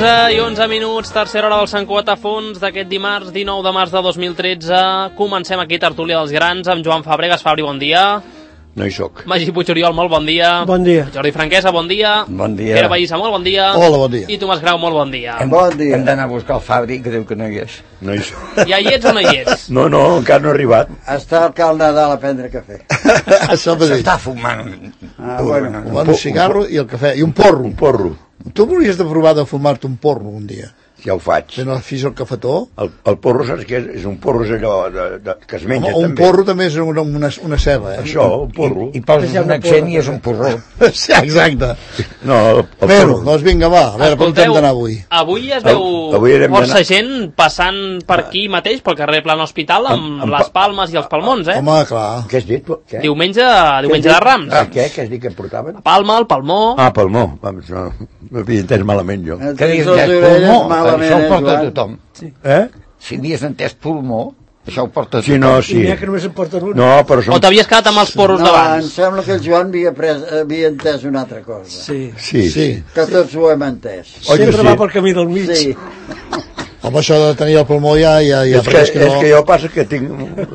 11:11, tercera hora del Sant Cugat a fons d'aquest dimarts 19 de març de 2013. Comencem aquí Tertúlia dels Grans amb Joan Fàbregas. Fabri, bon dia. No hi soc. Magí Puigoriol, molt bon dia. Bon dia. Jordi Franquesa, bon dia. Bon dia. Pere Baïssa, molt bon dia. Hola, bon dia. I Tomàs Grau, molt bon dia. Bon dia. Hem d'anar a buscar el Fabri, que diu que no hi és. No hi soc. Ja hi ets o no hi ets? No, encara no ha arribat. Està al Cal Nadal a prendre cafè. Això mateix. S'està fumant. Fumant un cigarro i el cafè. I un porro. Un porro. Tu hauries de provar de fumar-te un porro un dia. Ja ho faig. Que no fis el cafetó. El porro, saps què és? És un porro, és allò que es menja, Un també. porro també és una ceba, eh? Això, un porro. I poses un accent i és un porró. Sí, exacte. No, el Bueno, porro. doncs vinga, va, a veure, per on hem d'anar avui? Avui es veu Avui hem força d'anar- gent passant per aquí mateix, pel carrer Plan Hospital, amb les palmes i els palmons, eh? Home, clar. Què has dit? Què? Diumenge de Rams. Què has dit que em portaven? La palma, el palmó. Ah, palmó. Vamos, no, m'havia entès malament jo. Que dius, Les ja, orelles pulmó, malament, això ho porta Joan. tothom. Eh? Si havies entès pulmó, això ho porta Sí, tothom. no, sí. N'hi ha que només en porten un. No, però O som... t'havies quedat amb els porros No, em d'abans? sembla que el Joan havia entès una altra cosa. Sí. Que tots ho hem entès. Oi que Sempre sí? va pel camí del mig. Sí. Home, això de tenir el pulmó ja És perquè que jo passa que tinc...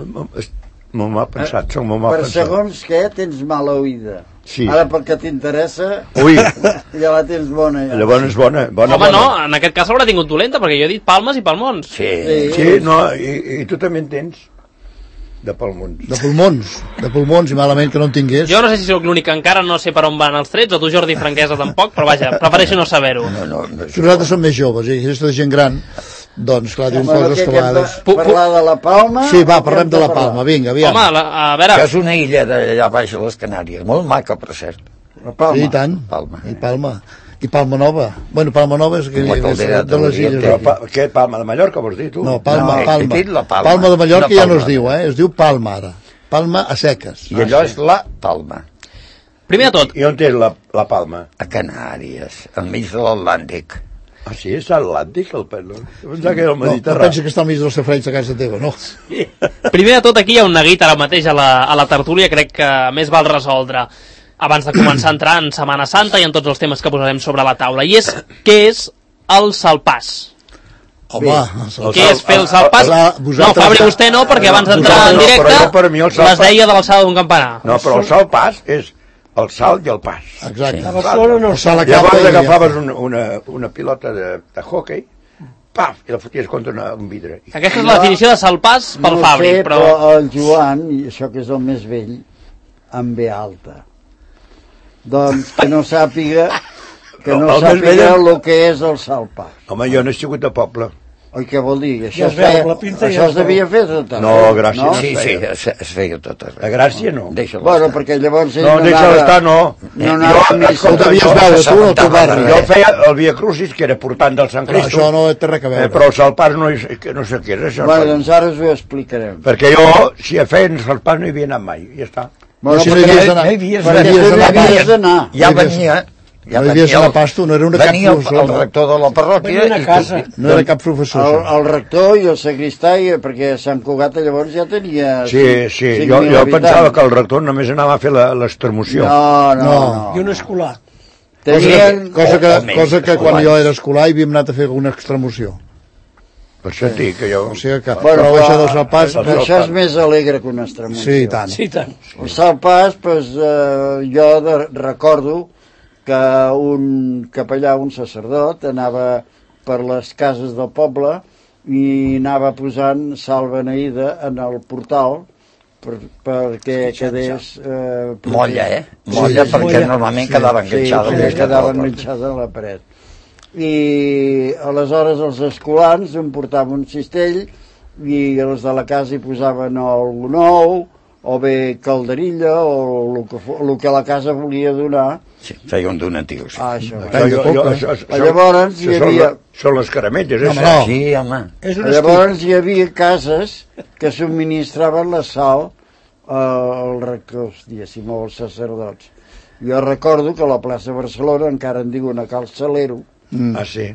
M'ho m'ha pensat, m'ho m'ha Per pensat. segons què tens mala oïda. Sí. Ara perquè t'interessa, Ui, ja la tens bona. Ja. llavors és bona. Home, no, en aquest cas l'haurà tingut dolenta, perquè jo he dit palmes i palmons. Sí, Sí. no, i tu també en tens de palmons. de pulmons i malament que no en tingués. Jo no sé si sóc l'únic que encara no sé per on van els trets, o tu, Jordi Franquesa, tampoc, però vaja, prefereixo no saber-ho. No, Si nosaltres som més joves i aquesta de gent gran, doncs clar, diuen Bueno, coses que a hem de vegades... parlar de la Palma. Sí, va, o què parlem hem de la parlar? Palma, vinga, aviam. Home, a Que veure, és una illa d'allà baix a les Canàries, molt maca, per cert. La Palma. I tant. Palma. I Palma. I Palma Nova. Bueno, Palma Nova és que La caldera de les de illes. Però, què, Palma de Mallorca vols dir, tu? No, Palma, No, he Palma. dit la Palma. Palma de Mallorca No, ja no Palma. es diu, es diu Palma ara. Palma a seques. I allò és la Palma, primer de tot, I on és la Palma? a Canàries, al mig de l'Atlàntic. Ah, sí, és l'Atlàntic, el pelo. Pensava que era el No, no Mediterrani. pensa que està al mig dels safraigs a casa teva, no? primer de tot aquí hi ha un neguit ara mateix a la tertúlia, crec que més val resoldre abans de començar a entrar en Setmana Santa i en tots els temes que posarem sobre la taula, i és què és el salpàs. Home, Què és fer el salpàs? No, Fabri, vostè no, perquè abans d'entrar en no, però jo, per mi, el directe salpàs- les deia de l'alçada d'un campanar. No, però el salt pas és el salt i el pas. exacte. A Barcelona no. El salt a Llavors capa i- agafaves una pilota de hockey, paf, i la foties contra un vidre. Aquesta és la definició de salpàs pel no Fabri, sé, però... el Joan, i això que és el més vell, amb B alta. Doncs que no sàpiga El més vell el que és el salpàs. Home, jo no he sigut de poble. Oi, què vol dir? Això, Ja es veu, la pinta ja això es es devia fer tot arreu, No, gràcies. No? Sí, sí, es feia tot arreu. A Gràcia no. Deixa-la Bueno, estar. perquè llavors ell No, deixa estar, no. No anava ni Ho devies veure tu al teu barri. Jo feia el Via Crucis, que era portant del Sant Però Cristo, això no té res a veure. però el salpàs que no sé què és això. Bueno, doncs ara us ho explicarem. Perquè jo, si a feien salpàs, no hi havia anat mai, ja està. Bueno, si no perquè- hi havies d'anar. No hi havies perquè d'anar. tu no havies d'anar. Ja No hi havies- venia... Ja no hi havies venia d'anar pas tu, no era una cap venia professor, el no? rector de la parròquia Venia a casa. No era cap professor, això. El rector i el sagristà, perquè Sant Cugat llavors ja tenia... Sí, jo 5.000 pensava que el rector només anava a fer l'extremoció. No. I un escolar. Tenien... Cosa que quan jo era escolar hi havíem anat a fer alguna extremoció. Per això et dic que jo... O sigui que, Bueno, però això del salpàs... Però això és més alegre que una extremoció. Sí, i tant. Sí, tant. El salpàs, doncs, jo recordo que un capellà, un sacerdot, anava per les cases del poble i anava posant sal beneïda en el portal perquè quedés... Molla, Molla, Sí, perquè molla. normalment quedava enganxada. Sí, quedava enganxada a la paret. I aleshores els escolans em portaven un cistell i els de la casa hi posaven algun ou o bé calderilla o el que la casa volia donar. Sí, feia un donatiu, sí. Això. Llavors hi havia... Són les caramelles, No, eh? Sí, home. És un Llavors hi havia cases que subministraven la sal als rectors, diguéssim, o als sacerdots. Jo recordo que a la plaça Barcelona encara en diuen a Cal Salero, Ah, sí.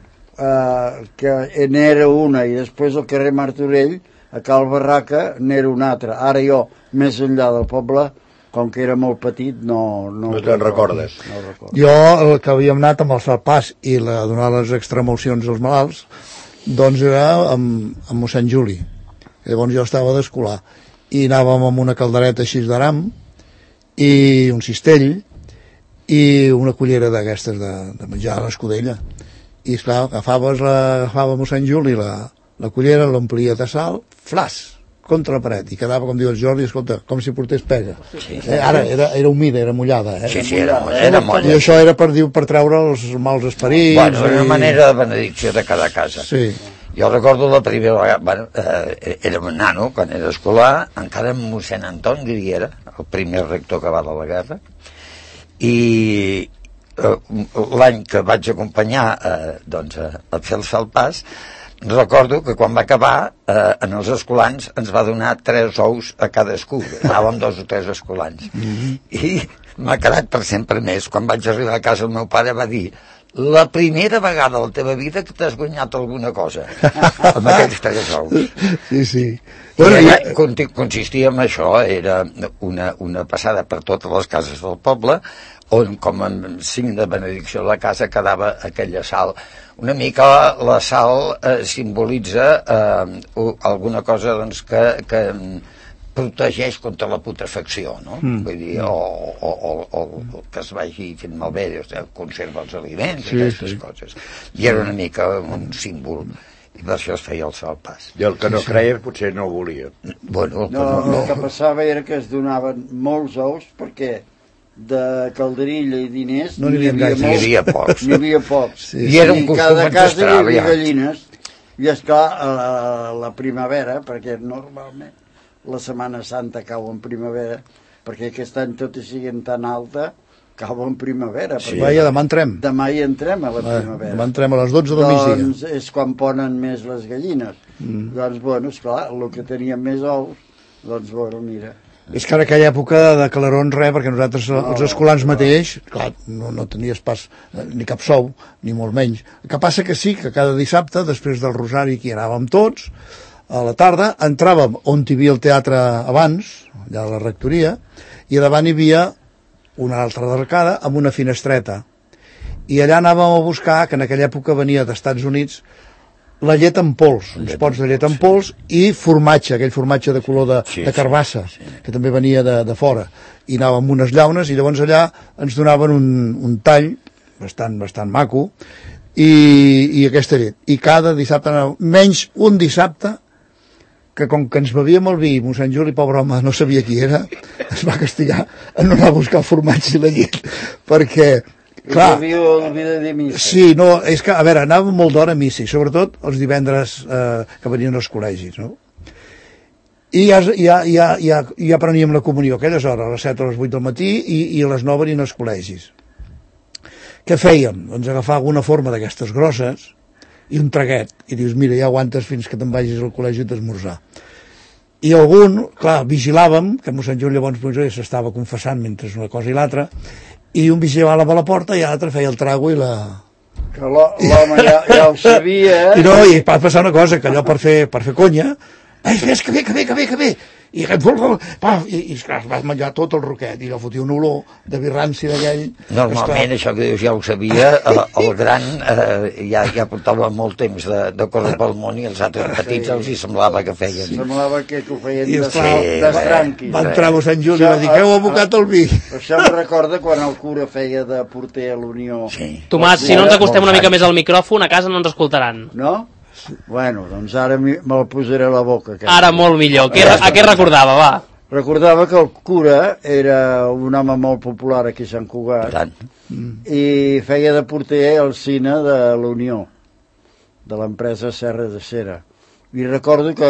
que n'era una, i després al carrer Martorell, a Cal Barraca, n'era una altra. Ara jo, més enllà del poble, com que era molt petit, no te'n recordes. No ho recordo. Jo, el que havíem anat amb el salpàs i donar les extremocions als malalts, doncs era amb mossèn Juli. Llavors jo estava d'escolar i anàvem amb una caldereta així d'aram i un cistell i una cullera d'aquestes de menjar a l'escudella. I esclar, agafava mossèn Juli la cullera, l'omplia de sal, flas, contra la paret, i quedava, com diu el Jordi, escolta, com si portés pega. Sí. Ara era humida, era mullada. Sí, era molla. I això era per treure els mals esperits. Bueno, era una manera de benedicció de cada casa. Sí. Jo recordo la primera vegada, era un nano, quan era escolar, encara amb mossèn Anton Griera, el primer rector que va de la guerra, i l'any que vaig acompanyar doncs, a fer el salpàs, recordo que quan va acabar en els escolans ens va donar 3 ous a cadascú, anàvem 2 o 3 escolans, i m'ha quedat per sempre més. Quan vaig arribar a casa el meu pare va dir: la primera vegada a la teva vida que t'has guanyat alguna cosa amb aquells 3 ous. Sí. Bueno, consistia en això, era una passada per totes les cases del poble, on com a signe de benedicció de la casa quedava aquella sal. Una mica la sal simbolitza alguna cosa doncs, que protegeix contra la putrefacció, no? Vull dir, o que es vagi fent malbé, conserva els aliments, aquestes coses. I era una mica un símbol, i per això es feia el salpàs. I el que no creia potser no ho volia. Bueno, El que passava era que es donaven molts ous, perquè de calderilla i diners no n'hi havia pocs. N'hi havia pocs. Sí. I era un costum cada casa hi havia ancestral, gallines. I esclar, a la primavera, perquè normalment la Setmana Santa cau en primavera, perquè aquest any tot i siguin tan alta, cau en primavera. Sí. Vaja, demà entrem. Demà hi entrem a la primavera. Demà entrem a les 12 del migdia. Doncs és quan ponen més les gallines. Doncs, bueno, esclar, el que teníem més ous, doncs, bueno, mira. És que en aquella època de calarons perquè nosaltres, els escolans mateix, clar, no tenies pas ni cap sou, ni molt menys. El que passa que sí, que cada dissabte, després del rosari, que hi anàvem tots, a la tarda, entràvem on hi havia el teatre abans, allà a la rectoria, i a davant hi havia una altra arcada amb una finestreta. I allà anàvem a buscar, que en aquella època venia dels Estats Units, la llet en pols, uns pots de llet en pols i formatge, aquell formatge de color de carbassa, que també venia de fora. I anàvem amb unes llaunes i llavors allà ens donaven un tall bastant maco i aquesta llet. I cada dissabte anàvem, menys un dissabte, que com que ens bevíem el vi, mossèn Juli, pobre home, no sabia qui era, es va castigar a no anar a buscar el formatge i la llet, perquè clar, sí, no, és que, a veure, anàvem molt d'hora a missa, i sobretot els divendres que venien als col·legis, no? I ja preníem la comunió a aquelles hores, a les 7 o a les 8 del matí, i a les 9 venien als col·legis. Què fèiem? Doncs agafar alguna forma d'aquestes grosses i un traguet, i dius, mira, ja aguantes fins que te'n vagis al col·legi d'esmorzar. I algun, clar, vigilàvem, que mossèn Juli llavors s'estava confessant mentre una cosa i l'altra, i un vigilava a la porta i l'altre feia el trago i la... Que l'home ja ho sabia, I no, i va passar una cosa, que allò per fer conya, ves que ve, i esclar, vas menjar tot el roquet, i allò fotia un olor de birranci d'aquell... Normalment, això que dius ja ho sabia, el gran ja portava molt temps de córrer pel món i els altres petits els hi semblava que feien. Semblava que ho feien d'estranquis. Va entrar mossèn Juli i va dir, que heu abocat el vi. Això em recorda quan el cura feia de porter a l'Unió. Tomàs, si no ens acostem una mica més al micròfon, a casa no ens escoltaran. No? Bueno, doncs ara me'l posaré a la boca. Ara molt millor. A què recordava, va? Recordava que el cura era un home molt popular aquí a Sant Cugat i feia de porter al cine de l'Unió, de l'empresa Serra de Cera. I recordo que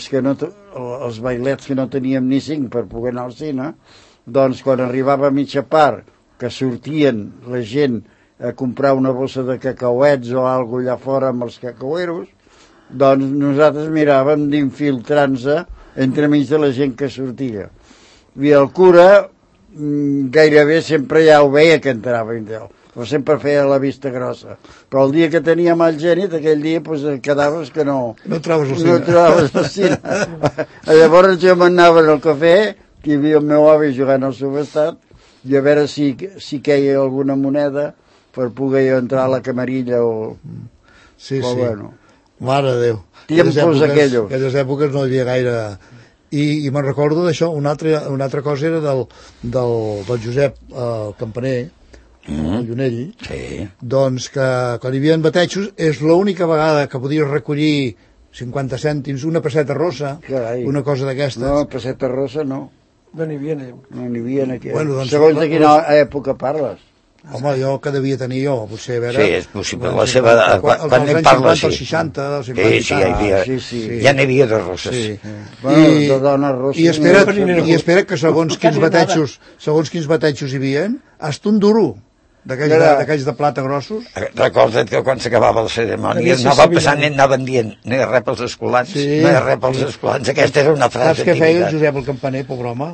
els bailets que no teníem ni 5 per poder anar al cine, doncs quan arribava a mitja part, que sortien la gent a comprar una bossa de cacauets o alguna allà fora amb els cacaueros, doncs nosaltres miràvem d'infiltrar-nos entremig de la gent que sortia. I el cura gairebé sempre ja ho veia que entrava, però sempre feia la vista grossa. Però el dia que teníem el gènit, aquell dia pues, quedaves que no trobaves el cine. Llavors jo m'anava al cafè que hi havia el meu avi jugant al subestat i a veure si queia alguna moneda per poder jo entrar a la camarilla o... Sí, però sí. bueno. Mare de Déu. Tiempos aquellos. Aquelles èpoques no hi havia gaire... I me'n recordo d'això, una altra cosa era del Josep Campaner, el Llunell, Sí. doncs que quan hi havia batejos és l'única vegada que podies recollir 50 cèntims, una pesseta rossa, Carai. una cosa d'aquestes. No, pesseta rossa no. No n'hi havia ni... No n'hi havia aquí. Bueno, doncs, segons de quina època parles. Home, jo que devia tenir jo, potser, a veure... Sí, és possible. La seva... Quan n'hi parla, sí. Els 60, els 50... Sí, hi havia... Sí. Ja n'hi havia de rosses. Sí. Bueno, de dones rosses... I espera que segons quins batejos hi havia, hasta un duro d'aquells de plata grossos. Recorda't que quan s'acabava la cerimònia anava passant i anaven dient no hi ha res pels escolans, Sí. no hi ha res pels escolans. Aquesta era una frase Saps què feia el típica. Josep el Campaner, pobre home?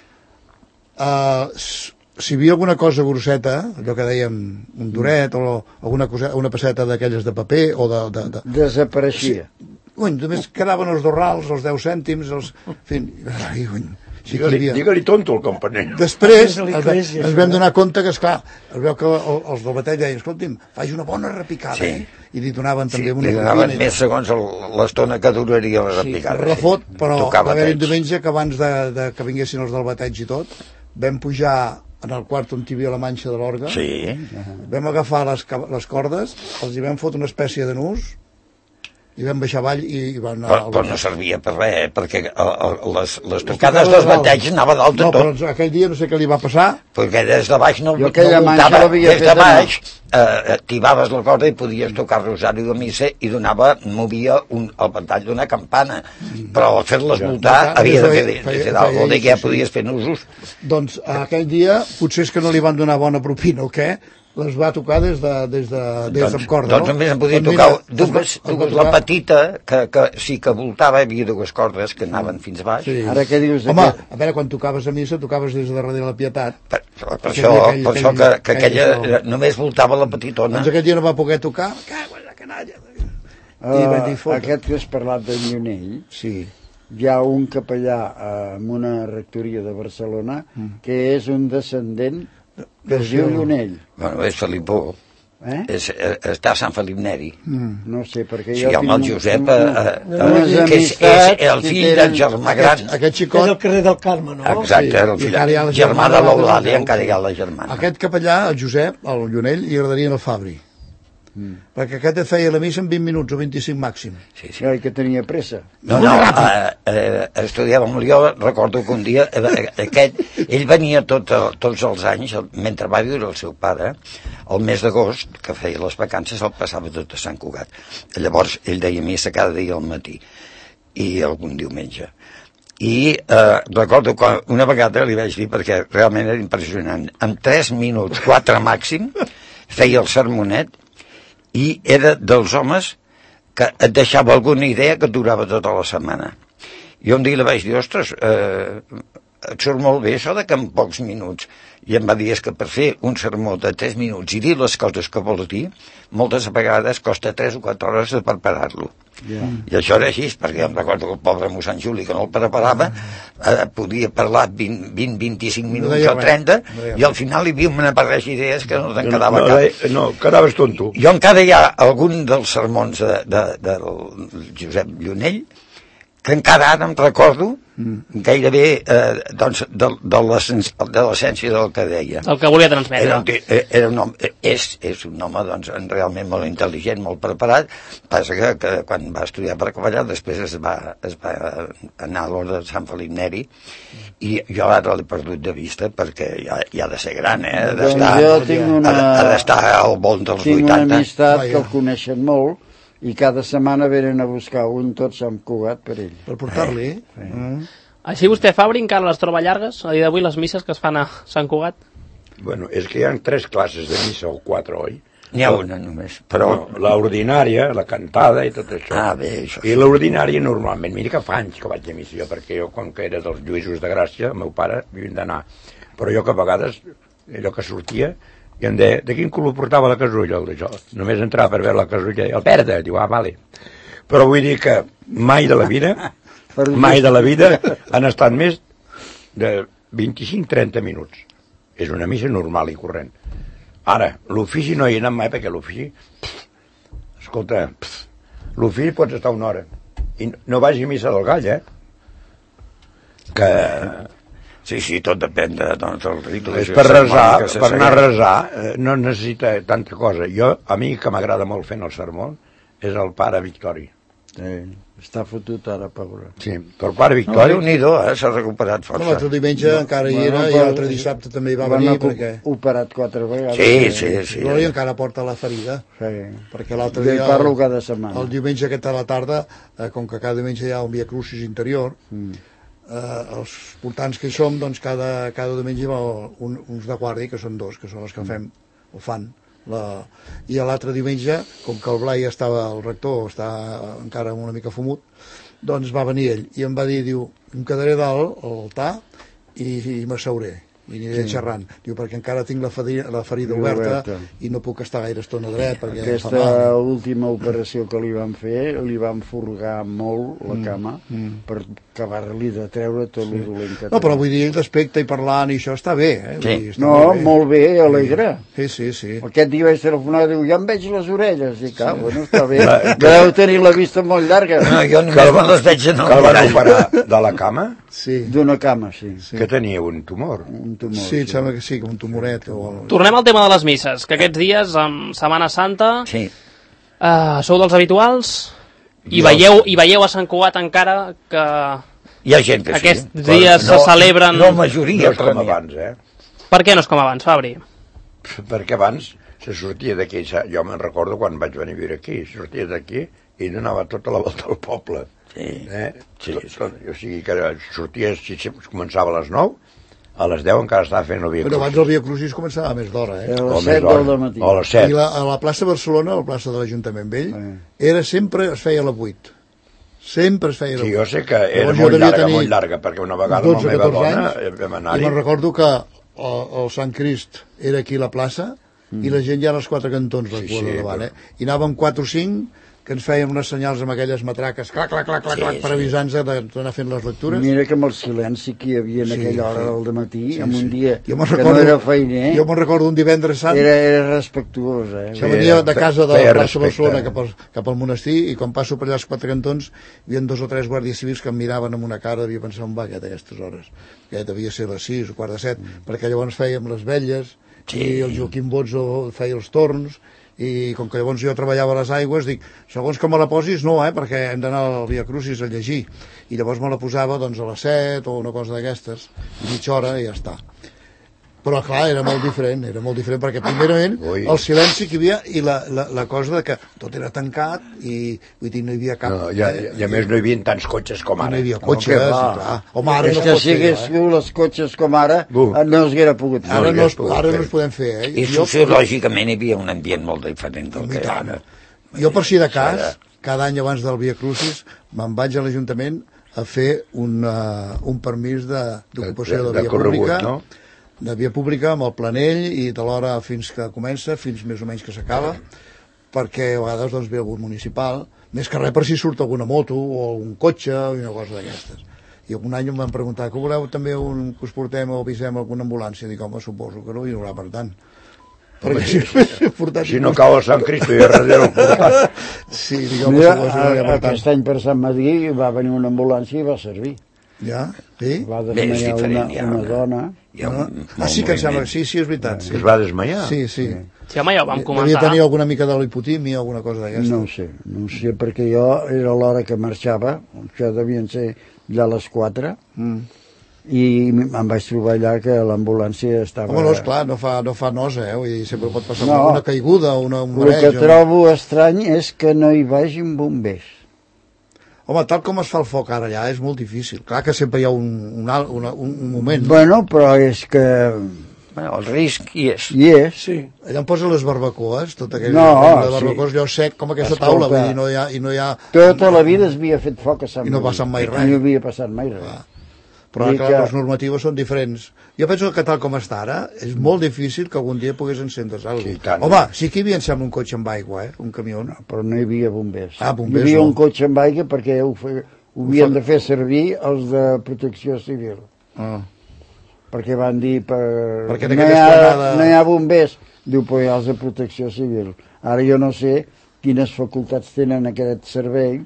Si hi havia alguna cosa grosseta, allò que dèiem un duret o alguna cosa, una pesseta d'aquelles de paper o de... Desapareixia. Uny, només quedaven els dorrals, els 10 cèntims, els... En fi, ai, uny, sí que hi havia. Digue-li tonto al campaner. Després A l'església, ens vam donar compte que, esclar, es veu que els del batall deien, escolti'm, faig una bona repicada, Sí. I li donaven Sí, també li una donaven propina. més segons l'estona que duraria la Sí, repicada. refot, però Tocava va haver un tets. diumenge que abans de que vinguessin els del bateig i tot, vam pujar en el quart on hi havia la manxa de l'orgue, Sí. vam agafar les cordes, els hi vam fotre una espècie de nus, i vam baixar avall i van anar... Però no servia per res, perquè les tocades dels bateig anava dalt de No, tot. però aquell dia no sé què li va passar, Perquè des de baix no Jo aquella manxa voltava, l'havia des de fet anar. baix tibaves la corda i podies tocar Rosari de Missa i movia el ventall d'una campana, però al fer-les voltar havia de fer d'alguna cosa, que ja podies fer nusos. doncs aquell dia potser és que no li van donar bona propina o què, les va tocar des de corda, Doncs no? només en podia Doncs tocar mira, dues, es va la tocar- petita, que sí que voltava, hi havia dues cordes que anaven fins baix. Sí. Ara què dius Home, d'aquest? a veure, quan tocaves a missa, tocaves des de darrere la Pietat. Per Perquè això, aquell- per això que aquell- aquella només voltava la petitona. Doncs aquell dia no va poder tocar. Cago en la canalla. I vaig dir, fota. Aquest que has parlat de Llunell, Sí. hi ha un capellà en una rectoria de Barcelona que és un descendent que es diu Llunell. Bueno, és Felipó. Està a Sant Felip Neri. No sé, perquè Sí, jo home, el Josep, unes que és amistats el que fill tenen- del germà gran. Aquest És xicot, el carrer del Carme, no? Exacte, era el I fill, encara hi ha la germà de germana l'Eulàlia, de- encara hi ha la germana. aquest capellà, el Josep, el Llunell, li agradaria el Fabri. Perquè aquest et feia la missa en 20 minuts o 25 màxim. Sí, sí. Ai, que tenia pressa. No, estudiàvem, jo recordo que un dia ell venia tots els anys, mentre va viure el seu pare, el mes d'agost, que feia les vacances, el passava tot a Sant Cugat. Llavors ell deia missa cada dia al matí i algun diumenge. I recordo que una vegada li vaig dir, perquè realment era impressionant, en 3 minuts, 4 màxim, feia el sermonet i era dels homes que et deixava alguna idea que et durava tota la setmana. Jo un dia li vaig dir, ostres, et surt molt bé això de que en pocs minuts. I em va dir, és que per fer un sermó de 3 minuts i dir les coses que vols dir, moltes vegades costa 3 o 4 hores de preparar-lo. I això era així, perquè em recordo que el pobre mossèn Juli, que no el preparava, podia parlar 20-25 minuts deia o 30, res, no deia i al final hi havia una barreja d'idees que no te'n quedava cap. No, quedaves tonto. Jo encara hi ha algun dels sermons del Josep Llunell que encara ara em recordo gairebé doncs, de l'essència del que deia. El que volia transmetre. Era un home, és un home doncs, realment molt intel·ligent, molt preparat, passa que quan va estudiar per capellà després es va anar a l'ordre de Sant Felip Neri i jo ara l'he perdut de vista perquè ja ha de ser gran, ha d'estar al vol dels 80. Tinc una amistat que el coneixen molt i cada setmana venen a buscar un tot Sant Cugat per ell. Per portar-li. Així vostè, Fabri, encara les troba llargues? A dia d'avui les misses que es fan a Sant Cugat? Bueno, és que hi ha 3 classes de missa o 4, oi? N'hi ha una només, però... No, l'ordinària, la cantada i tot això. Ah, bé, això I l'ordinària normalment, mira que fa anys que vaig a missa jo, perquè jo, com que era dels Lluïsos de Gràcia, el meu pare havien d'anar. Però jo que a vegades, allò que sortia, i em deia, de quin color portava la casulla? Jo només entrava per veure la casulla, el verda, diu, vale. Però vull dir que mai de la vida han estat més de 25-30 minuts. És una missa normal i corrent. Ara, l'ofici no hi he anat mai, perquè l'ofici... Escolta, l'ofici pots estar una hora. I no vagi a missa del gall, que... Sí, tot depèn del ritu. És per resar, per anar a resar, no necessita tanta cosa. A mi que m'agrada molt fent el sermó és el pare Victori. Està fotut ara, pobre. Sí, però el pare Victori... Déu-n'hi-do, s'ha recuperat força. L'altre diumenge encara hi era, i l'altre dissabte també hi va venir, perquè... operat 4 vegades. Sí. Però encara porta la ferida, perquè l'altre dia... parlo cada setmana. El diumenge aquest a la tarda, com que cada diumenge hi ha un Via Crucis interior, els portants que hi som, doncs cada diumenge hi va uns de guàrdia, que són 2, que són els que fem, o fan. I l'altre diumenge, com que el Blai el rector està encara una mica fumut, doncs va venir ell i em va dir, diu, em quedaré dalt a l'altar i m'asseuré i aniré xerrant, diu, perquè encara tinc la ferida oberta i no puc estar gaire estona dret perquè aquesta última operació que li van fer, li van furgar molt la cama per acabar-li de treure tot el dolent que té. No, però vull dir, d'aspecte i parlant i això està bé, molt bé, alegre. Sí. Aquest dia vaig telefonar i diu, ja em veig les orelles, i bueno, està bé, deu tenir la vista molt llarga. No, jo només les veig en el que el van operar de la cama? Sí. D'una cama, sí. Que tenia un tumor. Sí, em sembla que sí, com un tumoret. Tornem al tema de les misses, que aquests dies, amb Setmana Santa, sou dels habituals i veieu a Sant Cugat encara que hi ha gent que aquests dies se celebren... No, majoria. No és com abans, Per què no és com abans, Fabri? Perquè abans se sortia d'aquí, jo me'n recordo quan vaig venir a viure aquí, sortia d'aquí i donava tota la volta al poble. Sí. O sigui que sortia, començava a les 9, a les 10 encara estava fent el Via Crucis. Però abans el Via Crucis començava a més d'hora, A les 7 del matí. O a les 7. I a la plaça Barcelona, a la plaça de l'Ajuntament Vell, era sempre, es feia a les 8. Sempre es feia a les 8. Sí, jo sé que era molt llarga, perquè una vegada amb la meva dona vam anar-hi. I me'n recordo que el Sant Crist era aquí a la plaça i la gent ja als 4 cantons la cua de davant, i anàvem 4 o 5 que ens fèiem unes senyals amb aquelles matraques, clac, per avisar-nos d'anar fent les lectures. Mira que amb el silenci que hi havia en aquella hora del matí, en un dia que no era feiner, jo me'n recordo un divendres sant, era respectuós. Jo venia de casa de la plaça Barcelona cap al monestir, i quan passo per allà als 4 cantons hi havia 2 o 3 guàrdies civils que em miraven amb una cara, devia pensar on va aquest a aquestes hores, que devia ser les 6 o 4:45, perquè llavors fèiem les vetlles i el Joaquim Bozzo feia els torns, i com que llavors jo treballava a les aigües, dic, segons que me la posis, no, perquè hem d'anar al Via Crucis a llegir, i llavors me la posava doncs a les 7 o una cosa d'aquestes, mitja hora i ja està. Però clar, era molt diferent, perquè primerament el silenci que hi havia i la cosa de que tot era tancat i vull dir, no hi havia cap... I a més no hi havia tants cotxes com ara. No hi havia cotxes, clar. Home, ara no es pot fer. Si hagués fet les cotxes com ara, no es haguera pogut fer. Ara no es podem fer, I sociològicament hi havia un ambient molt diferent del que ara. Jo, per si de cas, cada any abans del Via Crucis me'n vaig a l'Ajuntament a fer un permís d'ocupació de via pública, de via pública amb el planell i de l'hora fins que comença, fins més o menys que s'acaba, perquè a vegades doncs, ve algun municipal, més que res per si surt alguna moto o un cotxe o una cosa d'aquestes. I un any em van preguntar que voleu també que us portem o avisem alguna ambulància. Dic, home, suposo que no hi haurà per tant. Perquè si no cau el Sant Cristo i darrere el portat. Sí, dic, home, suposo que no hi ha per tant. Aquest any per Sant Madí va venir una ambulància i va servir. Ja? Sí? Va desmaiar una dona. Sí, que em sembla, sí, és veritat. Es va desmaiar? Sí. Sí, home, ja ho vam comentar. Devia tenir alguna mica de l'hipotímia o alguna cosa d'aquesta. No ho sé, perquè jo era l'hora que marxava, que devien ser ja a les 4, i em vaig trobar allà que l'ambulància estava... Home, no, esclar, no fa nosa, vull dir, sempre pot passar una caiguda, un mareig... El que trobo estrany és que no hi vagin bombers. Home, tal com es fa el foc ara allà és molt difícil. Clar que sempre hi ha un moment. Bueno, però és que... El risc hi és. Hi és. Sí. Allà em posa les barbacoes, tot aquell barbacoes, allò sec, com aquesta taula, vull dir, no hi ha... Tota la vida es havia fet foc a Sant Madí. I no passa mai res. I no havia passat mai res. Però clar, les normatives són diferents. Jo penso que tal com està ara, és molt difícil que algun dia pogués encendre's alguna cosa. Home, sí que hi havia, em sembla, un cotxe amb aigua, un camió. No, però no hi havia bombers. Bombers hi havia un cotxe amb aigua perquè ho havien de fer servir els de protecció civil. perquè van dir Perquè en no, aquella esplanada- no hi ha bombers. Diu, però hi ha els de protecció civil. Ara jo no sé quines facultats tenen aquest servei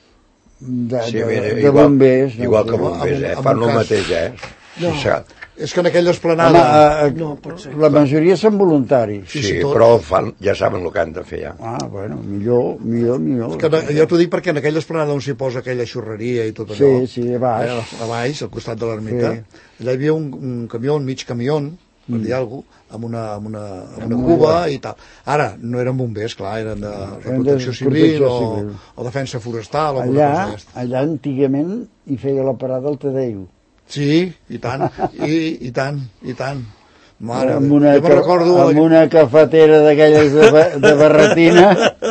de bombers. Igual no que sé. bombers, amb fan un el cas- mateix, No. Sí, És que en aquella Home, esplanada... No, pot ser. la majoria són voluntaris. sí, tot. però ja saben el que han de fer ja. Bueno, millor. Que jo t'ho dic perquè en aquella esplanada on s'hi posa aquella xurreria i tot allò... Sí, a baix. A baix, al costat de l'ermita. Sí. Allà hi havia un camió, un mig camió, per dir alguna cosa, amb una cuba i tal. Ara, no eren bombers, clar, eren de protecció civil o defensa forestal o alguna cosa d'aquesta. Allà antigament hi feia la parada el Tadeu. Sí, i tant, i tant. Mare, Amb jo me'n recordo... amb una cafetera d'aquelles de barretina.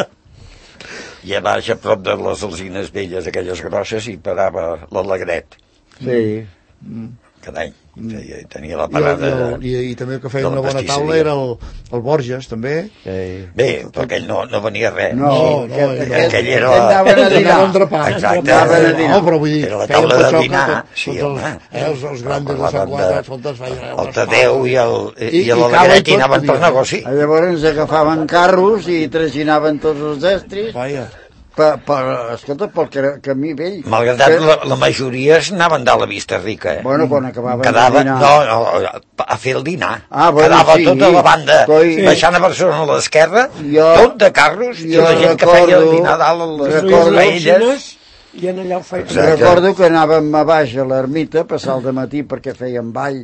I a baix, a prop de les alzines velles, aquelles grosses, hi parava l'Alegret. Sí. Cada any. Tenia la parada... I també el que feia de la una bona pastisseria. taula era el Borges, també. Bé, però aquell no venia res. Aquell era... Anaven a dinar. Exacte. Anaven a dinar. No, però vull dir, Era la feien taula per de això que dinar. Sí, home. els grans de Sant Quatre, escolta, es feien... El Tadeu i I l'Alegret tot anaven per podia. negoci. Llavors agafaven carros i traginaven tots els estris Vaja. escolta, pel camí vell. Malgrat la majoria anaven de la Vista Rica, eh? Bueno, quan acabaven Quedava, de dinar. no, a fer el dinar. Bueno, Quedava sí. tota la banda Sí. baixant a Barcelona a l'esquerra, tot de carros, i la gent que feia el dinar dalt a les recordo- paelles. I en allà ho feien. Exacte. Recordo que anàvem a baix a l'ermita, passar el matí perquè fèiem ball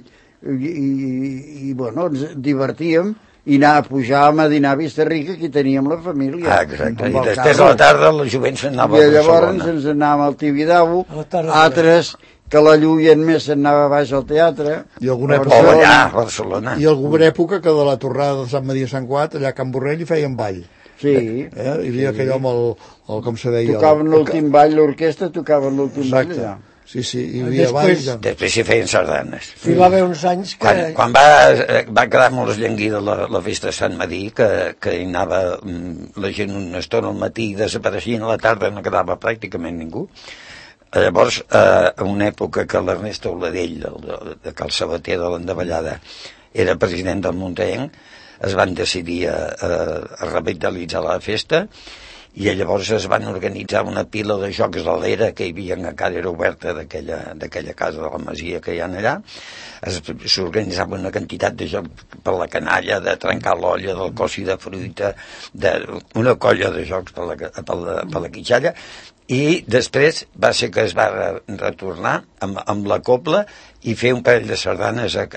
i bueno, ens divertíem i pujàvem a dinar a Vista Rica, aquí teníem la família. Exacte. Amb I el després carro. a la tarda la jovent s'anava I a llavors Barcelona. ens anàvem al Tibidabo, A la tarda. altres que la lluïen més s'anava baix al teatre. I alguna a època- O Barcelona. allà, a Barcelona. I alguna època que de la torrada de Sant Madí a Sant Quat, allà a Can Borrell hi feien ball. Sí. Hi havia aquell home, com se deia... Tocaven l'últim ball, l'orquestra tocaven l'últim ball Exacte. allà. Sí, hi havia ball. Després s'hi feien sardanes. Hi va haver uns anys que... Quan va quedar molt esllenguida la festa de Sant Madí, que hi anava la gent una estona al matí i desapareixien a la tarda, no quedava pràcticament ningú. Llavors, a una època que l'Ernest Oladell, de Cal Sabater de l'Endavallada, era president del Montenc, es van decidir a revitalitzar la festa i llavors es van organitzar una pila de jocs de l'era que hi havia a cada era oberta d'aquella casa de la masia que hi ha allà. S'organitzava una quantitat de jocs per la canalla, de trencar l'olla, del cosi de fruita, una colla de jocs per la quitxalla, i després va ser que es va retornar amb la cobla i fer un parell de sardanes a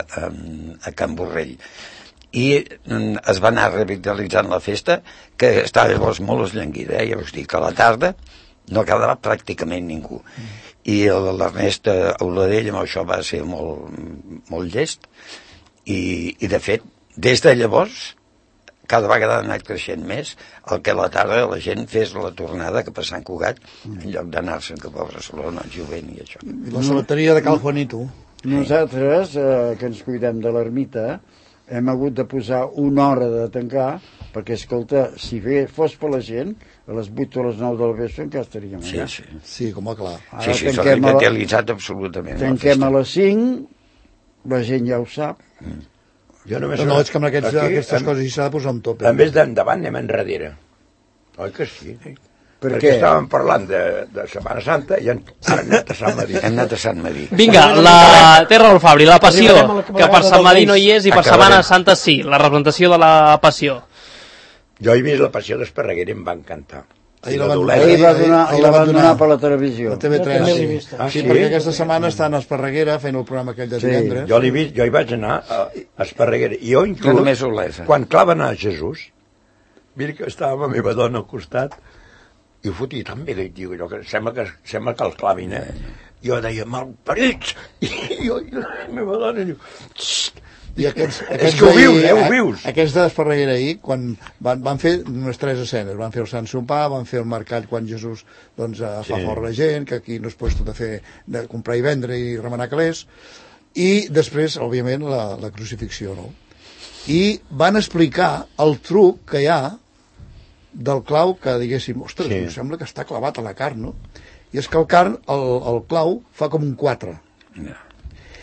Can Borrell. I es va anar revitalitzant la festa, que estava llavors molt esllenguida, ja us dic, a la tarda no quedava pràcticament ningú. I l'Ernest Oladell amb això va ser molt llest, i de fet, des de llavors, cada vegada ha anat creixent més el que a la tarda la gent fes la tornada cap a Sant Cugat, en lloc d'anar-se'n cap a Barcelona, el jovent i això. I la sabateria de Cal Juanito. Nosaltres, que ens cuidem de l'ermita, hem hagut de posar una hora de tancar, perquè, escolta, si fos per la gent, a les 8 o a les 9 del vespre encara estaríem allà. Sí, com a clar. Sí, s'ha revitalitzat absolutament. Tanquem a les 5, la gent ja ho sap. Jo només No, és que amb aquestes coses hi s'ha de posar un tope. En vez d'endavant anem enrere. Oi que sí? Per Perquè què? estàvem parlant de Setmana Santa i ara hem anat a Sant Madí. Hem anat a Sant Madí. Vinga, té raó el Fabri, la passió, Arribarem a la que per cabalgada Sant Madí dels no hi és i per Acabarem. Setmana Santa sí, la representació de la passió. Jo he vist la passió d'Esparreguera i em va encantar. Ahir I la la van dolenta. Ahir ahir la van donar per la televisió. La TV3, Jo també l'he sí. vist. Sí, perquè aquesta setmana estan a Esparreguera fent el programa aquell de divendres. Jo l'he vist, jo hi vaig anar a Esparreguera. I jo Que inclús, només Olesa. quan claven a Jesús, mira que estava amb la meva dona al costat, i ho fotia tan bé, que diu, allò que sembla que el clavin, eh? Jo deia, malparits! I la meva dona diu, xxt! I aquests És que ho vius, ho vius. Aquests d'Esparreguera ahir, quan van fer unes 3 escenes, van fer el Sant Sopar, van fer el mercat quan Jesús doncs, fa fort la gent, que aquí no es pot de fer, de comprar i vendre i remenar calés, i després, òbviament, la crucifixió, no? I van explicar el truc que hi ha del clau que, diguéssim, ostres, em sembla que està clavat a la carn, no? I és que el clau fa com un 4.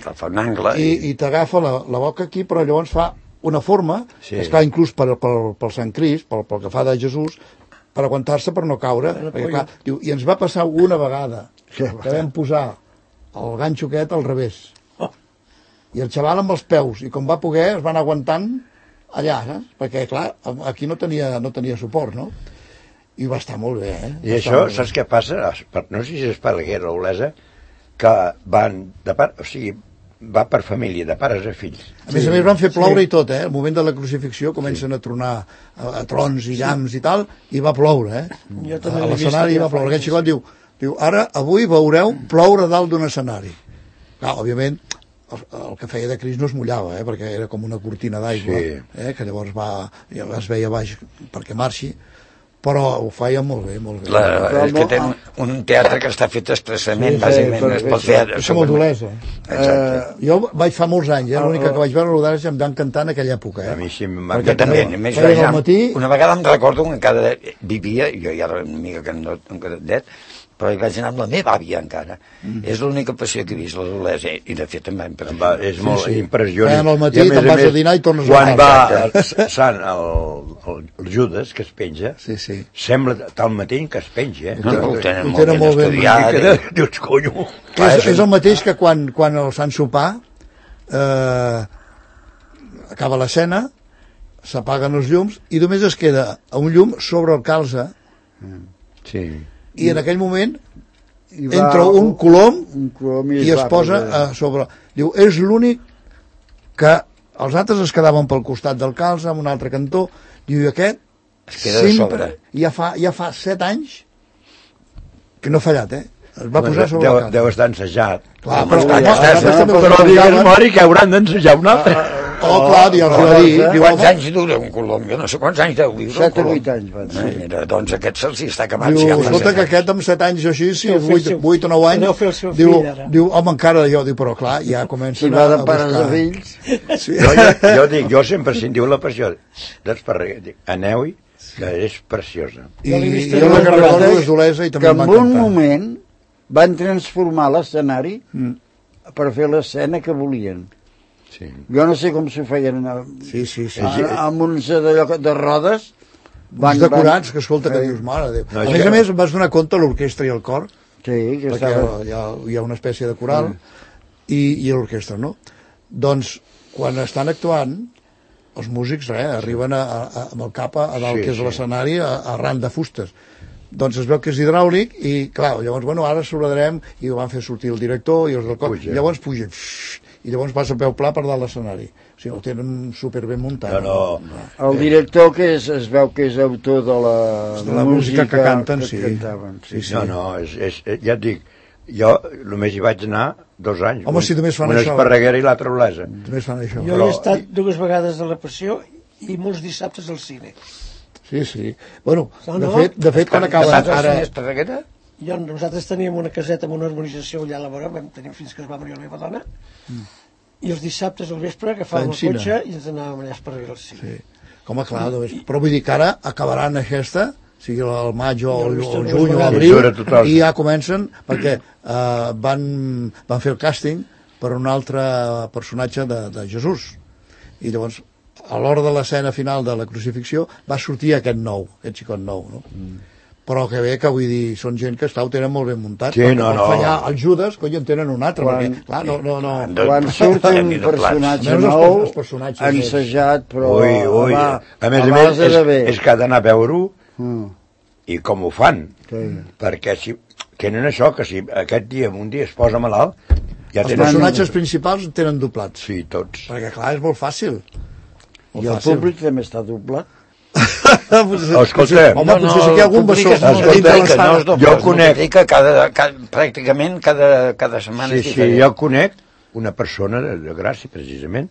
fa un angle i t'agafa la boca aquí, però llavors fa una forma, Sí. esclar, inclús pel Sant Crist, pel que fa de Jesús, per aguantar-se, per no caure. Perquè, clar, diu, i ens va passar una vegada que vam posar el ganxo aquest al revés. I el xaval amb els peus, i com va poder, es van aguantant allà, saps? Perquè, clar, aquí no tenia suport, no? I va estar molt bé, I això, saps què passa? No sé si és per la guerra o Olesa, que van o sigui, va per família, de pares a fills. A més, van fer ploure i tot, eh? Al moment de la crucifixió comencen a tronar a trons i llamps i tal, i va ploure, eh? Jo també A l'he vist l'escenari va ploure. Aquest xicot diu, ara, avui veureu ploure dalt d'un escenari. Clar, òbviament, el que feia de Crist no es mullava, perquè era com una cortina d'aigua, que llavors es veia baix perquè marxi, però ho feia molt bé, molt bé. És que té un teatre que està fet expressament, bàsicament, es pot fer... És molt d'Olesa. Jo vaig fa molts anys, l'única que vaig veure l'Olesa em va encantar en aquella època. A mi sí em va Perquè també, encantar. més feien al matí... una vegada em recordo que encara vivia, jo ja era una mica que no cadet, però hi vaig anar amb la meva àvia encara. És l'única passió que he vist, l'Olesa, i de fet també És molt impressionant. Feien al matí, I a més te'n vas més, a dinar i tornes a quan casa. va Sant el Judes, que es penja, sembla tal mateix que es penja, eh? No, ho tenen Ho molt tenen ben molt ben estudiat. Dius, conyo... És el mateix que quan el Sant Sopar acaba l'escena, s'apaguen els llums i només es queda un llum sobre el calze Sí. i en aquell moment entra un colom i es posa a sobre. Diu, és l'únic que els altres es quedaven pel costat del calze, en un altre cantó. Diu, i aquest Es queda de sobre. ja fa 7 anys que no ha fallat, es va posar sobre el calze. Deu estar ensajat. Clar, però digues, Mori, que hauran d'ensejar un altre. Clar, i els va dir... Quants anys dura un colom? Jo no sé quants anys deu viure 7 un o colom. 8 anys van ser. Mira, doncs aquest se'ls hi està acabant. Diu, si ja fa escolta, 7 que anys. aquest amb 7 anys o així, sí, Deu fer el seu- 8 o 9 anys, deu fer el seu fill, ara. diu, home, encara jo, diu, però clar, ja comença Si va de pares a fills, Sí. Jo sempre sentiu la passió d'Esparreguer. Dic, aneu-hi, que és preciosa. I Jo l'he vist jo el que una recordo vegada és d'Olesa i també que em va en un encantar. moment van transformar l'escenari per fer l'escena que volien. Sí. Jo no sé com s'ho feien Sí. amb uns de rodes. Uns decorats, que escolta, que dius, mare de Déu. No, A és més que- a més, vas donar compte a l'orquestra i al cor, Sí, que perquè estava... hi ha una espècie de coral i l'orquestra, no? Doncs, quan estan actuant, els músics, arriben amb el cap a dalt, que és l'escenari, arran de fustes. Doncs es veu que és hidràulic i, clar, llavors, bueno, ara sobradarem i ho van fer sortir el director i els del cor, Puja. i llavors pugen, i llavors vas a peu pla per dalt l'escenari. O sigui, ho tenen superben muntat. No. El director que es veu que és autor de la música que canten, que sí. cantaven. Sí. No, ja et dic, jo només hi vaig anar 2 anys. Home, si només fan una això. Esparreguera i l'altra Olesa. Només fan això. Jo he estat 2 vegades a la Passió i molts dissabtes al cine. Sí. Bueno, No. de fet, quan acaben ara... Esparreguera? Nosaltres teníem una caseta amb una urbanització allà a la vora, vam tenir fins que es va morir la meva dona, i els dissabtes al vespre agafàvem el Encina. cotxe i ens anàvem allà a Esparreguera al cine. Sí. Com a clar, però vull dir que ara acabaran aquesta, sigui el maig o el Jo he vist juny o dues l'abril, vegades. Total. i ja comencen, perquè van fer el càsting per un altre personatge de Jesús. I llavors, a l'hora de l'escena final de la crucifixió, va sortir aquest xicot nou, no? Però que bé, que vull dir, són gent que ho tenen molt ben muntat. Sí, perquè no, per no. fallar el Judes, cony, en tenen un altre, perquè, clar, no. Quan surt un personatge Almenys nou, els personatges ensajat, però Ui. a A més, base de bé. és que ha d'anar a veure-ho Mm. i com ho fan. Sí. Perquè si tenen això, que si aquest dia, un dia es posa malalt, ja Els tenen... personatges principals tenen doblats. Sí, tots. Perquè, clar, és molt fàcil. I el públic també està doblat. Escolta, Home, potser sí que hi ha algun bessó. Jo conec- Pràcticament cada setmana és Sí, diferent. jo conec una persona de Gràcia, precisament,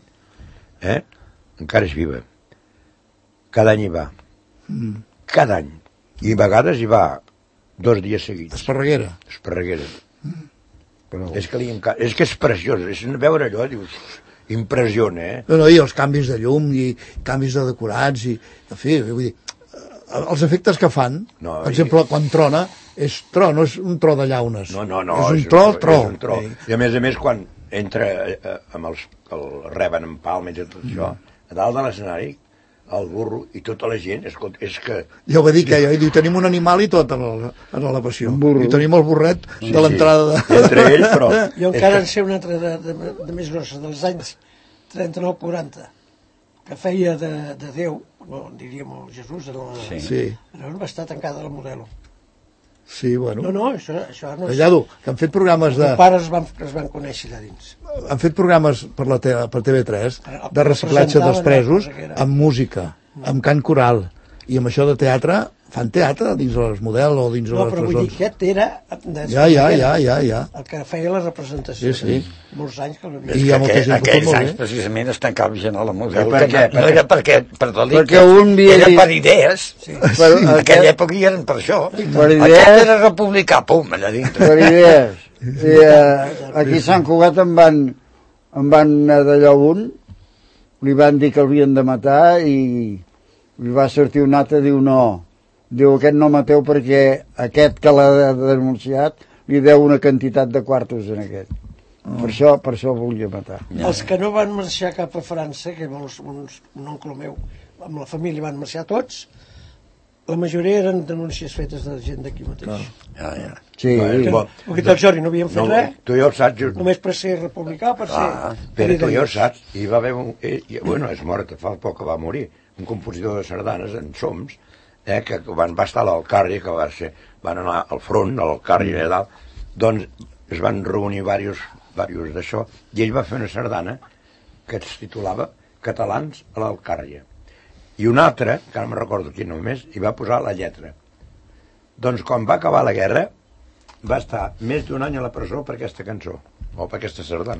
encara és viva. Cada any hi va. Cada any. I a vegades hi va 2 dies seguits. Esparreguera. Esparreguera. És que li encanta. És que és preciós. És veure allò, dius, impressiona, No, i els canvis de llum i canvis de decorats i, en fi, vull dir, els efectes que fan, No, per exemple, quan trona, és tro, no és un tro de llaunes. No, És un tro. És un tro. I a més, quan entra amb el reben en palmes i tot això, a dalt de l'escenari, el burro i tota la gent, escolta, és que... Ja ho va dir que ella, diu, tenim un animal i tot a la passió. I tenim el burret de l'entrada. Entre ells, però... Jo encara en sé una altra de més grossa, dels anys 39-40, que feia de Déu, no, diríem el Jesús, però va estar tancada a la Modelo. Sí, bueno. No, això no és... Allado, que han fet programes de... Els pares es van conèixer allà dins. Han fet programes per TV3 de reciclatge dels presos amb música, amb cant coral i amb això de teatre. Fan teatre dins de les Model o dins de les presons. No, però vull dir, aquest era... Ja. El que feia la representació. Sí. Molts anys que l'havia... I aquells anys, precisament, es tancava gent a la Model. Per què? No era perquè un dia... Era per idees. En aquella època hi eren per això. Per idees... Aquest era republicà, pum, allà dintre. Per idees. Aquí a Sant Cugat em van d'allò un, li van dir que el havien de matar i li va sortir un altre i diu no. Diu, aquest no mateu perquè aquest que l'ha denunciat li deu una quantitat de quartos en aquest. Per això el volia matar. Els que no van marxar cap a França, que un oncle meu, amb la família van marxar tots, la majoria eren denúncies fetes de gent d'aquí mateix. Sí. Perquè el Jordi no havien fet res, tu ja ho saps. només per ser republicà, per ser... Però tu ja ho saps. Hi va haver bueno, és mort, fa poc que va morir, un compositor de sardanes en Soms, que va estar a l'Alcarri, que van anar al front, a l'Alcarri i dalt, doncs es van reunir diversos d'això, i ell va fer una sardana que es titulava Catalans a l'Alcarri. I una altra, que no me'n recordo quin només, hi va posar la lletra. Doncs quan va acabar la guerra, va estar més d'un any a la presó per aquesta cançó, o per aquesta sardana.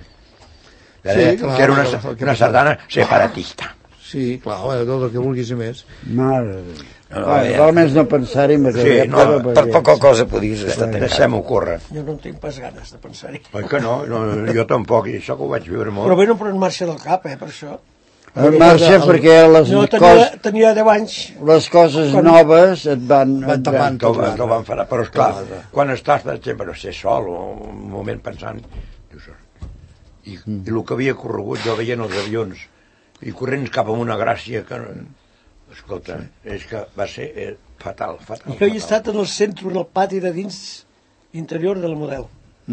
Que era una sardana separatista. Sí, clar, tot el que vulguis i més. Mare de Déu. Almenys no pensar-hi més. Per poca cosa podies estar tancat. Deixem-ho córrer. Jo no en tinc pas ganes de pensar-hi. Oi que no? Jo tampoc, i això que ho vaig viure molt. Però bé, no em marxa del cap, per això. Marxa perquè tenia 10 anys. Les coses noves et van tapant. T'ho van fer, però esclar, quan estàs, per exemple, no sé, sol o un moment pensant, dius, i el que havia corregut, jo veient els avions i corrents cap a una gràcia que... Escolta, és que va ser fatal. Jo he estat en el centre, en el pati de dins interior de la Model.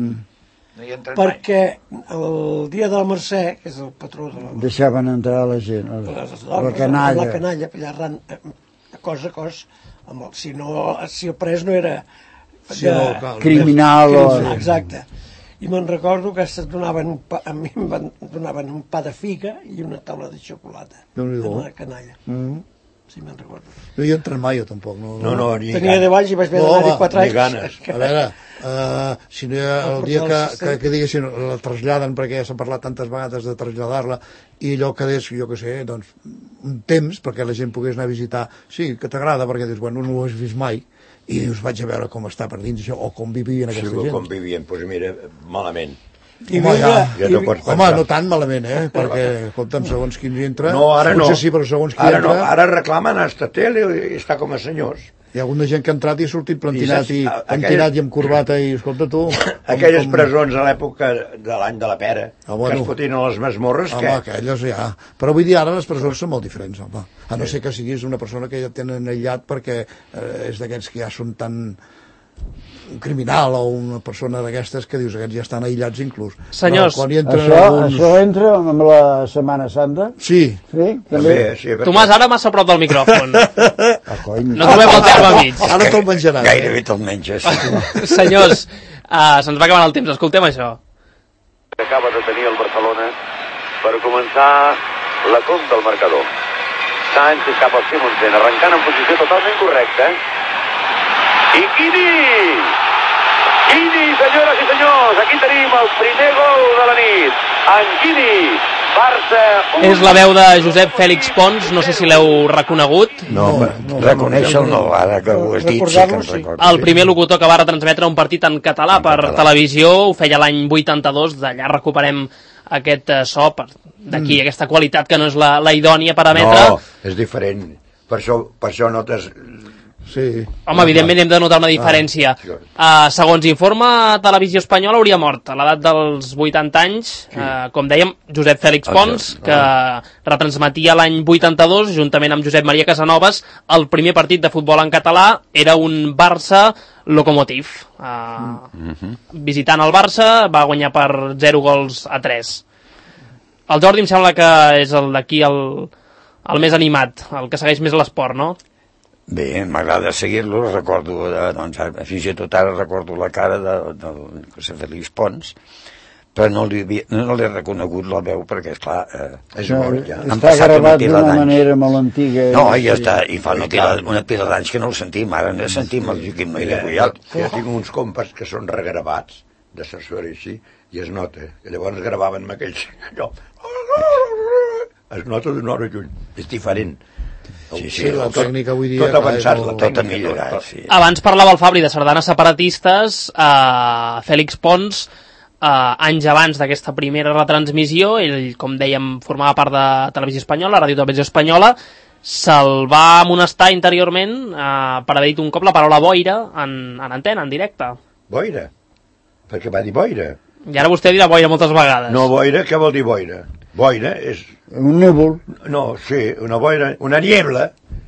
Perquè el dia de la Mercè, que és el patró de la... Deixaven entrar la gent, la canalla. La canalla, allà arran, cos a cos, si el pres no era... Criminal o... Exacte. I me'n recordo que a mi em donaven un pa de figa i una taula de xocolata. Déu-n'hi-do. En la canalla. Sí, me'n recordo. No hi he entrat mai, jo, tampoc. Tenia 10 anys i vaig haver d'anar-hi 4 anys. ganes. A veure, si no hi ha, el dia que diguessin la traslladen, perquè ja s'ha parlat tantes vegades de traslladar-la, i allò quedés, jo què sé, doncs, un temps perquè la gent pogués anar a visitar. Sí, que t'agrada, perquè dius, bueno, no ho has vist mai, i dius, vaig a veure com està per dins això, o com vivien aquesta gent. Sí, com vivien, doncs mira, malament. Home, no tan malament, perquè, escolta'm, segons qui entra... No, ara no. Sí, però segons qui entra... Ara reclamen a Estatel i està com a senyors. Hi ha alguna gent que ha entrat i ha sortit pentinat i amb corbata i, escolta tu... Aquelles presons a l'època de l'any de la pera, que es fotien a les masmorres, home, aquelles ja... Però vull dir, ara les presons són molt diferents, home. A no ser que siguis una persona que ja tenen aïllat perquè és d'aquests que ja són tan... un criminal o una persona d'aquestes que dius, aquests ja estan aïllats inclús. Senyors, això entra amb la Setmana Santa? Sí. També? Tomàs, ara massa a prop del micròfon. No trobem el terme mig. Ara te'l menjaràs. Gairebé te'l menges. Senyors, se'ns va acabant el temps, escoltem això. Acaba de tenir el Barcelona per començar la compta del marcador. Sánchez cap al Simonsen, arrencant en posició totalment correcta. I Quini, senyores i senyors, aquí tenim el primer gol de la nit. En Quini, Barça... És la veu de Josep Fèlix Pons, no sé si l'heu reconegut. No, reconèixer-lo no, ara que ho has dit sí que em recordo. El primer locutor que va retransmetre un partit en català per televisió ho feia l'any 82, d'allà recuperem aquest so, d'aquí aquesta qualitat que no és la idònia per emetre. No, és diferent. Per això notes... Sí. Home, evidentment hem de notar una diferència. Segons informa Televisió Espanyola, hauria mort a l'edat dels 80 anys, com dèiem, Josep Fèlix Pons, que retransmetia l'any 82, juntament amb Josep Maria Casanovas, el primer partit de futbol en català era un Barça Lokomotiv. Visitant el Barça, va guanyar per 0-3. El Jordi em sembla que és el d'aquí el més animat, el que segueix més l'esport, no? Bé, m'agrada seguir-lo, recordo, doncs, fins i tot ara recordo la cara del José Félix Pons, però no li he reconegut la veu perquè, esclar, està gravat d'una manera molt antiga. No, ja està, i fa una pila d'anys que no el sentim, ara no sentim el Joaquim Maria Puyol. Jo tinc uns compes que són regravats de sensor així, i es nota, que llavors gravaven amb aquells, allò, es nota d'una hora lluny, és diferent. Sí, la tècnica avui dia... Tot avançat, tot ha millorat, sí. Abans parlava el Fabri de sardanes separatistes, Fèlix Pons, anys abans d'aquesta primera retransmissió, ell, com dèiem, formava part de Televisió Espanyola, Ràdio Televisió Espanyola, se'l va amonestar interiorment per haver dit un cop la paraula boira en antena, en directe. Boira? Perquè va dir boira. I ara vostè dirà boira moltes vegades. No, boira, què vol dir boira? Boira és... Un núvol. No, sí, una boira, una niebla.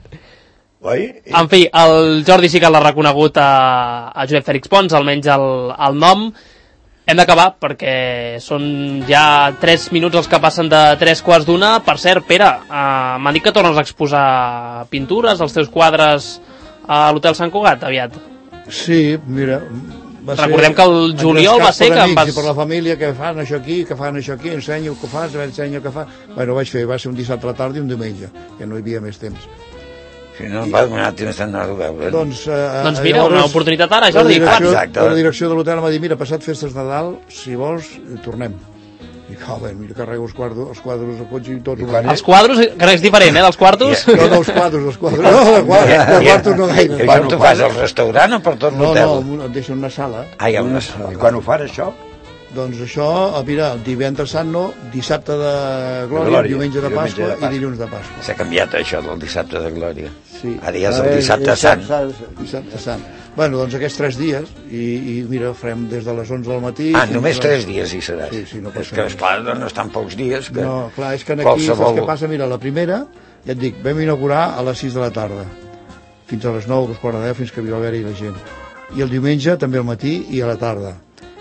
Oi? En fi, el Jordi sí que l'ha reconegut a Josep Fèlix Pons, almenys el nom. Hem d'acabar perquè són ja 3 minuts els que passen de 3:15. Per cert, Pere, m'han dit que tornes a exposar pintures, els teus quadres a l'Hotel Sant Cugat, aviat. Sí, mira... Recordem que el juliol va ser que em vas... I per la família, que fan això aquí, ensenyo el que fas, ensenyo el que fa... Bueno, vaig fer, va ser un dissabte a la tarda i un diumenge, que no hi havia més temps. Si no, em va donar temps d'anar-ho a veure. Doncs mira, llavors, una oportunitat ara, Jordi. La direcció de l'hotel m'ha dit, mira, passat festes de Nadal, si vols, tornem. I mira, carrego els quadres al cotxe i tot. Els quadros, que és diferent, dels quartos? No, dels quadros. No, de quartos no gaire. I quan tu fas al restaurant o per tot l'hotel? No, et deixen una sala. Hi ha una sala. I quan ho fan, això? Doncs això, mira, divendres sant no, dissabte de Glòria, diumenge de Pasqua i dilluns de Pasqua. S'ha canviat això del dissabte de Glòria. Sí. Ara ja és el dissabte sant. Dissabte sant. Bueno, doncs aquests 3 dies, i mira, farem des de les 11 del matí... Només 3 dies hi seràs. Sí, no és que, esclar, no estan pocs dies. Que no, clar, és que aquí, saps què passa? Mira, la primera, ja et dic, vam inaugurar a les 6 de la tarda, fins a les 9, 9:45, fins que hi va haver-hi la gent. I el diumenge, també al matí i a la tarda.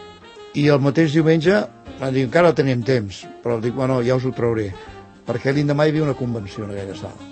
I el mateix diumenge, van dir, encara tenim temps, però dic, bueno, ja us ho trauré, perquè l'endemà hi havia una convenció en aquella sala.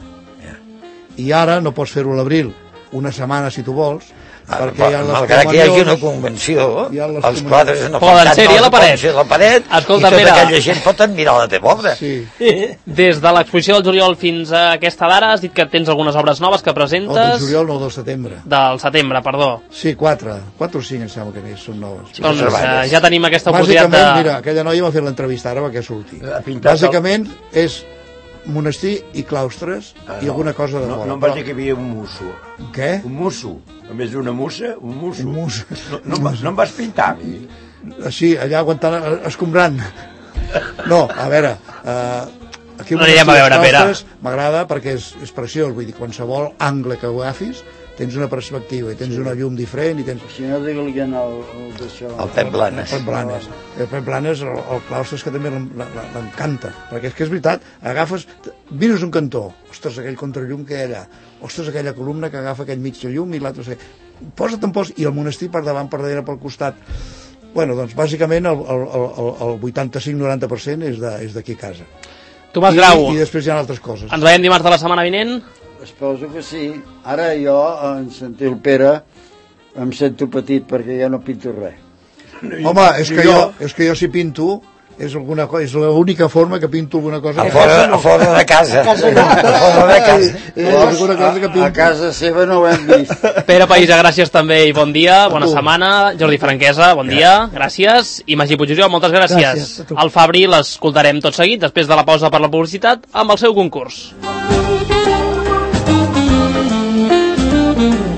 I ara no pots fer-ho a l'abril, una setmana si tu vols, perquè malgrat que hi hagi una convenció, els quadres no poden ser-hi a la paret. Escolta, i tota aquella gent pot admirar la teva obra. Des de l'exposició del juliol fins a aquesta data has dit que tens algunes obres noves que presentes. Del juliol, no, del setembre. Del setembre, perdó. Sí, 4 o 5 em sembla que són noves. Doncs ja tenim aquesta oportunitat de... Bàsicament, mira, aquella noia m'ha fet l'entrevista ara perquè surti. Bàsicament és monestir i claustres i alguna cosa de fora. No em vas dir que hi havia un musso. Què? Un musso. A més d'una mussa, un musso. Un musso. No em vas pintar a mi. Sí, allà aguantant, escombrant. No, a veure... Aquí no anirem a veure, Pere. M'agrada perquè és preciós, vull dir, qualsevol angle que ho agafis tens una perspectiva i tens una llum diferent i tens... Si no, digue-li d'això... El Pep Blanes. El Pep Blanes, el Claustres, que també l'encanta, perquè és que és veritat, agafes... Mires un cantó, ostres, aquell contrallum que hi ha allà, ostres, aquella columna que agafa aquell mig de llum i l'altre... Posa't en pos, i el monestir per davant, per darrere, pel costat... Bueno, doncs, bàsicament, el 85-90% és d'aquí a casa. Tomàs Grau. I després hi ha altres coses. Ens veiem dimarts de la setmana vinent? Esposo que sí. Ara jo, en sentir el Pere, em sento petit perquè ja no pinto res. Home, és que jo si pinto és alguna cosa, és l'única forma que pinto alguna cosa. A fora de casa. A casa seva no ho hem vist. Pere Païsa, gràcies també i bon dia, bona setmana. Jordi Franquesa, bon dia, gràcies. I Magí Puigdejó, moltes gràcies. El Fabri l'escoltarem tot seguit, després de la pausa per la publicitat, amb el seu concurs.